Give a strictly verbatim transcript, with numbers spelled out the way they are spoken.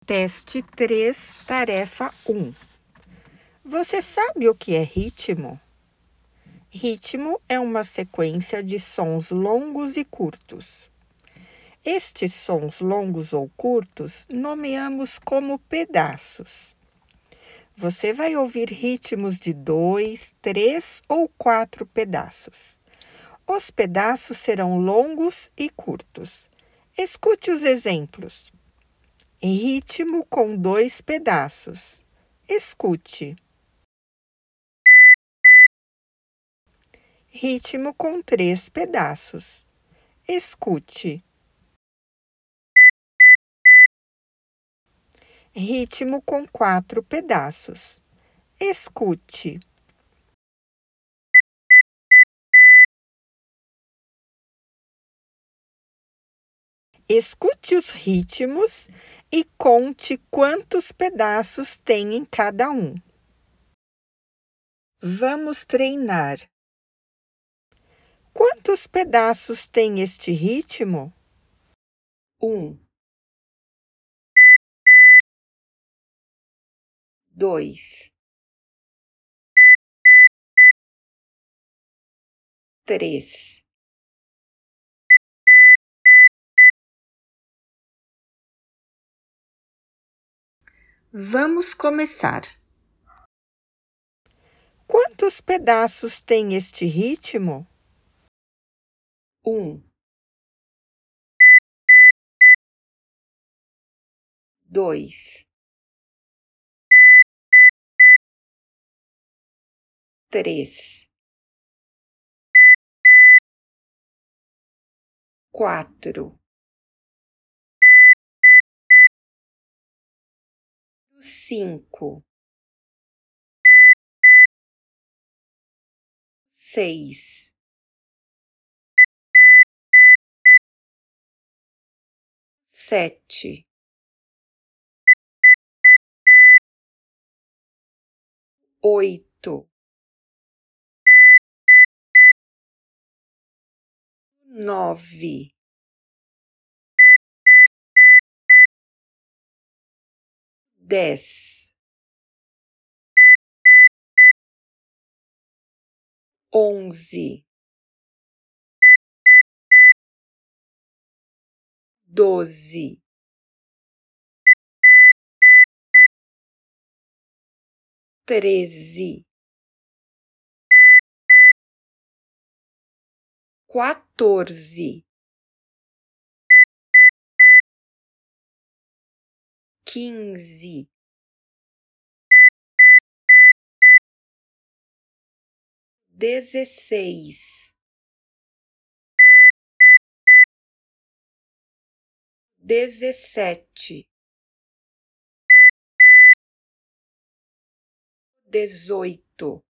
Teste três, tarefa um. Você sabe o que é ritmo? Ritmo é uma sequência de sons longos e curtos. Estes sons longos ou curtos nomeamos como pedaços. Você vai ouvir ritmos de dois, três ou quatro pedaços. Os pedaços serão longos e curtos. Escute os exemplos. Ritmo com dois pedaços. Escute. Ritmo com três pedaços. Escute. Ritmo com quatro pedaços. Escute. Escute os ritmos e conte quantos pedaços tem em cada um. Vamos treinar. Quantos pedaços tem este ritmo? Um, dois, três, vamos começar. Quantos pedaços tem este ritmo? Um, dois, três, quatro, cinco, seis, sete, oito, nove, dez, onze, doze, treze, quatorze, quinze, dezesseis, dezessete, dezoito,